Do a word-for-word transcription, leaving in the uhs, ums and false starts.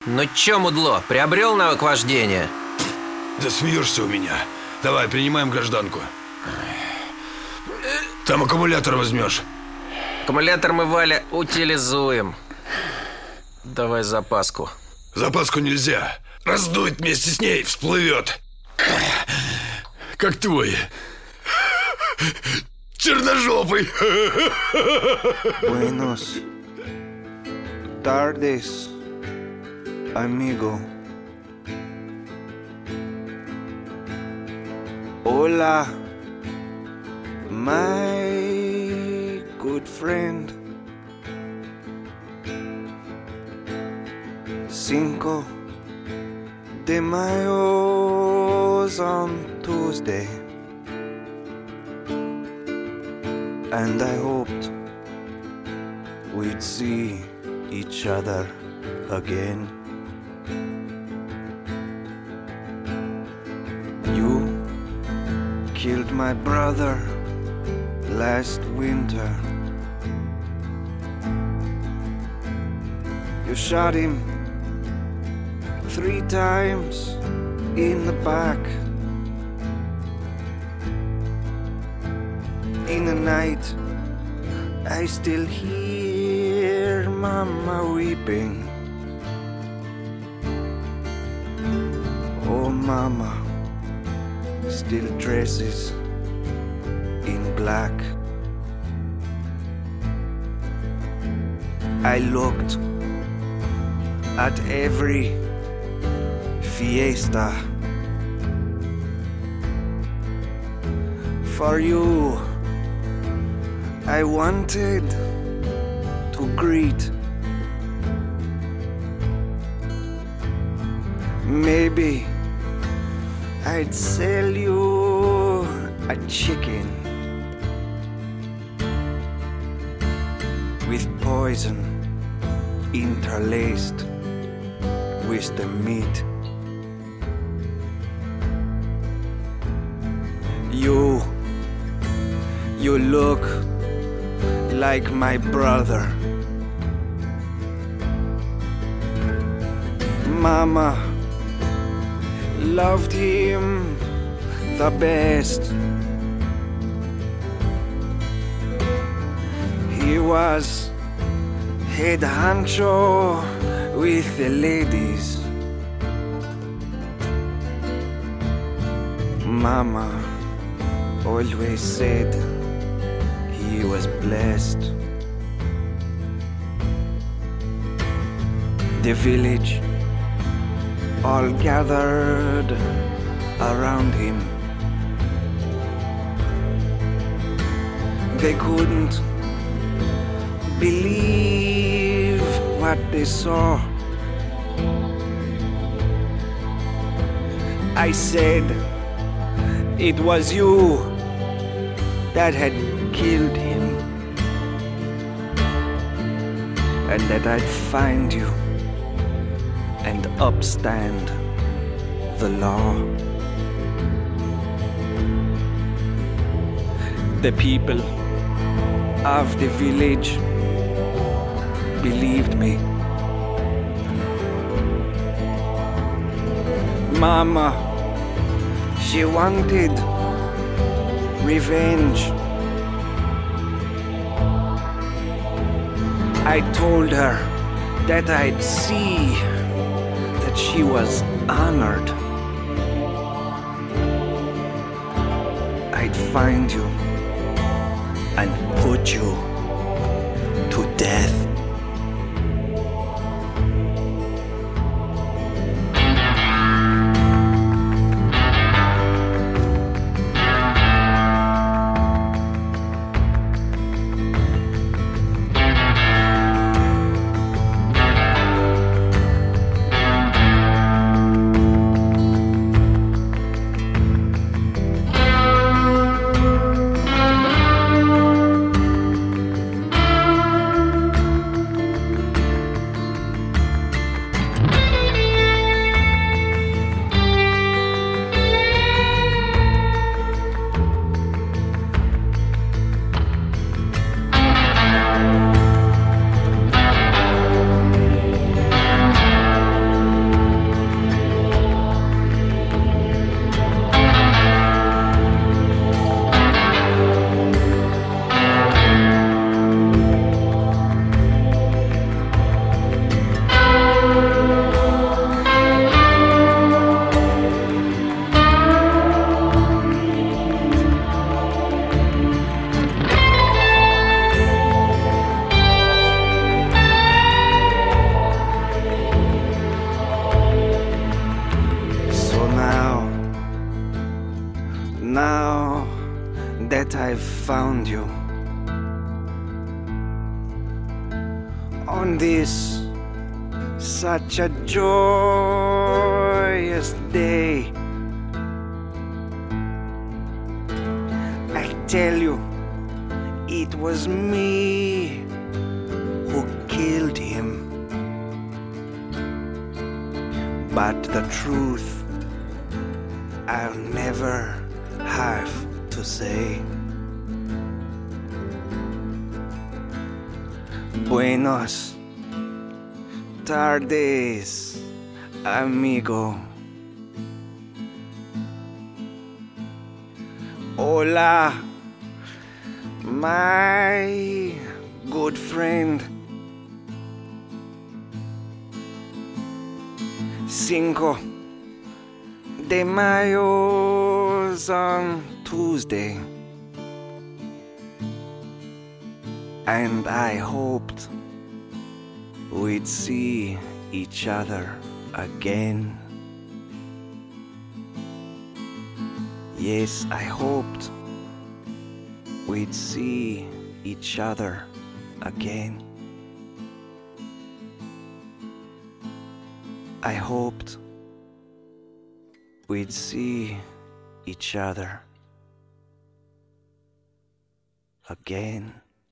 Ну чё, мудло, приобрел навык вождения? Да смеешься у меня. Давай, принимаем гражданку. Там аккумулятор возьмешь. Аккумулятор мы, Валя, утилизуем. Давай запаску. Запаску нельзя. Раздует вместе с ней, всплывет. Как твой черножопый. Buenos tardes, amigo. Hola, my good friend. Cinco de Mayo's on Tuesday, and I hoped we'd see each other again. You killed my brother last winter. You shot him three times in the back. In the night, I still hear Mama weeping. Oh, Mama still dresses in black. I looked at every fiesta for you. I wanted to greet. Maybe I'd sell you a chicken with poison interlaced with the meat. You, you look like my brother. Mama loved him the best. He was head honcho with the ladies. Mama always said he was blessed. The village all gathered around him. They couldn't believe what they saw. I said it was you that had killed him, and that I'd find you and upstand the law. The people of the village believed me. Mama, she wanted revenge. I told her that I'd see that she was honored. I'd find you and put you to death. I found you. On this such a joyous day, I tell you, it was me who killed him. But the truth I'll never have to say. Buenos tardes, amigo. Hola, my good friend. Cinco de Mayo's on Tuesday, and I hoped we'd see each other again. Yes, I hoped we'd see each other again. I hoped we'd see each other again.